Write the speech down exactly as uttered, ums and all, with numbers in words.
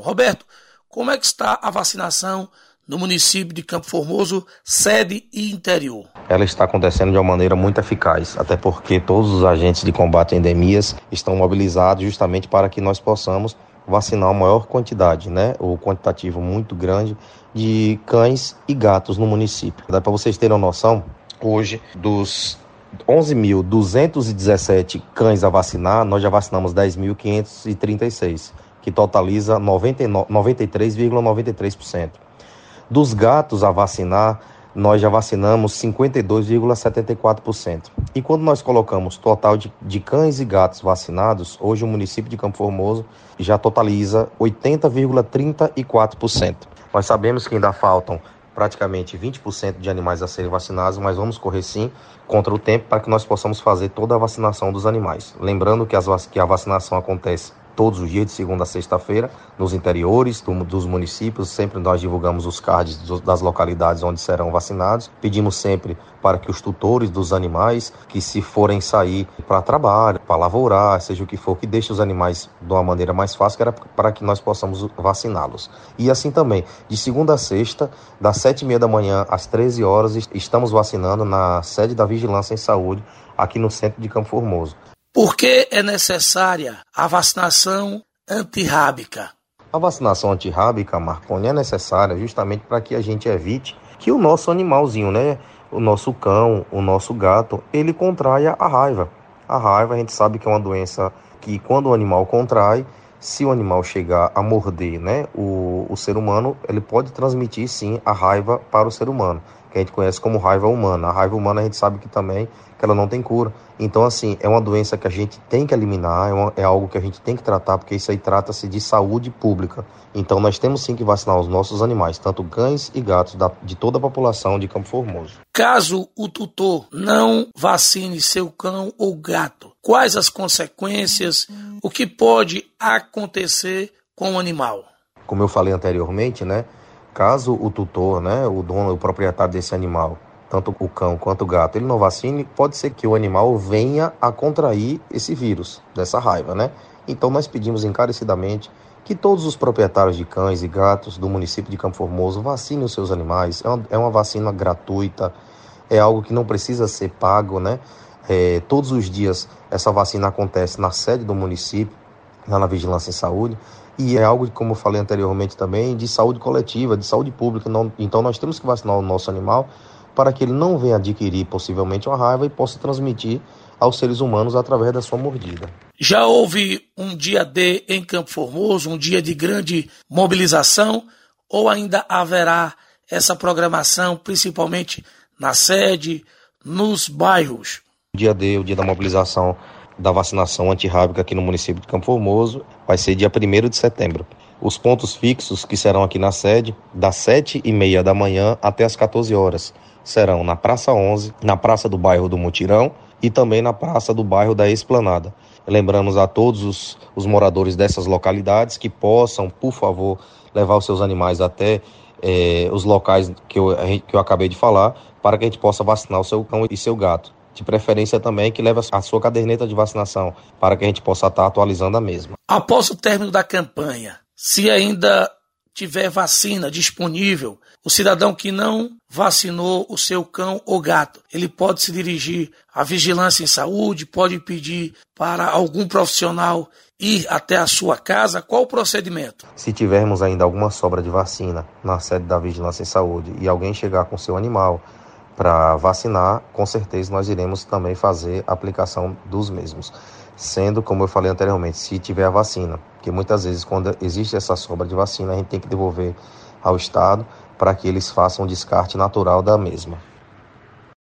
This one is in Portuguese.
Roberto, como é que está a vacinação no município de Campo Formoso, sede e interior? Ela está acontecendo de uma maneira muito eficaz, até porque todos os agentes de combate a endemias estão mobilizados justamente para que nós possamos vacinar uma maior quantidade, né, o quantitativo muito grande de cães e gatos no município. Dá para vocês terem uma noção, hoje dos onze mil duzentos e dezessete cães a vacinar, nós já vacinamos dez mil quinhentos e trinta e seis, que totaliza noventa e três vírgula noventa e três por cento. Dos gatos a vacinar, nós já vacinamos cinquenta e dois vírgula setenta e quatro por cento. E quando nós colocamos total de, de cães e gatos vacinados, hoje o município de Campo Formoso já totaliza oitenta vírgula trinta e quatro por cento. Nós sabemos que ainda faltam praticamente vinte por cento de animais a serem vacinados, mas vamos correr sim contra o tempo para que nós possamos fazer toda a vacinação dos animais. Lembrando que, as, que a vacinação acontece todos os dias, de segunda a sexta-feira, nos interiores do, dos municípios. Sempre nós divulgamos os cards do, das localidades onde serão vacinados. Pedimos sempre para que os tutores dos animais, que se forem sair para trabalho, para lavourar, seja o que for, que deixe os animais de uma maneira mais fácil, que era para que nós possamos vaciná-los. E assim também, de segunda a sexta, das sete e meia da manhã às treze horas, estamos vacinando na sede da Vigilância em Saúde, aqui no centro de Campo Formoso. Por que é necessária a vacinação antirrábica? A vacinação antirrábica, Marconi, é necessária justamente para que a gente evite que o nosso animalzinho, né, o nosso cão, o nosso gato, ele contraia a raiva. A raiva, a gente sabe que é uma doença que quando o animal contrai, se o animal chegar a morder, né, o, o ser humano, ele pode transmitir sim a raiva para o ser humano, que a gente conhece como raiva humana. A raiva humana a gente sabe que também que ela não tem cura. Então, assim, é uma doença que a gente tem que eliminar, é, uma, é algo que a gente tem que tratar, porque isso aí trata-se de saúde pública. Então, nós temos sim que vacinar os nossos animais, tanto cães e gatos, da, de toda a população de Campo Formoso. Caso o tutor não vacine seu cão ou gato, quais as consequências, o que pode acontecer com o animal? Como eu falei anteriormente, né, caso o tutor, né, o dono, o proprietário desse animal, tanto o cão quanto o gato, ele não vacine, pode ser que o animal venha a contrair esse vírus, dessa raiva, né? Então nós pedimos encarecidamente que todos os proprietários de cães e gatos do município de Campo Formoso vacinem os seus animais. É uma, é uma vacina gratuita, é algo que não precisa ser pago, né? É, todos os dias essa vacina acontece na sede do município, lá na Vigilância em Saúde, e é algo, como eu falei anteriormente também, de saúde coletiva, de saúde pública. Não, então nós temos que vacinar o nosso animal para que ele não venha adquirir possivelmente uma raiva e possa transmitir aos seres humanos através da sua mordida. Já houve um dia D em Campo Formoso, um dia de grande mobilização, ou ainda haverá essa programação, principalmente na sede, nos bairros? O dia D, o dia da mobilização da vacinação antirrábica aqui no município de Campo Formoso, vai ser dia primeiro de setembro. Os pontos fixos que serão aqui na sede, das sete e meia da manhã até as quatorze horas, serão na Praça onze, na Praça do Bairro do Mutirão e também na Praça do Bairro da Esplanada. Lembramos a todos os, os moradores dessas localidades que possam, por favor, levar os seus animais até eh, os locais que eu, que eu acabei de falar, para que a gente possa vacinar o seu cão e seu gato. De preferência também que leve a sua caderneta de vacinação, para que a gente possa estar atualizando a mesma. Após o término da campanha, se ainda tiver vacina disponível, o cidadão que não vacinou o seu cão ou gato, ele pode se dirigir à Vigilância em Saúde, pode pedir para algum profissional ir até a sua casa. Qual o procedimento? Se tivermos ainda alguma sobra de vacina na sede da Vigilância em Saúde e alguém chegar com seu animal para vacinar, com certeza nós iremos também fazer a aplicação dos mesmos. Sendo, como eu falei anteriormente, se tiver a vacina, porque muitas vezes quando existe essa sobra de vacina, a gente tem que devolver ao Estado para que eles façam o descarte natural da mesma.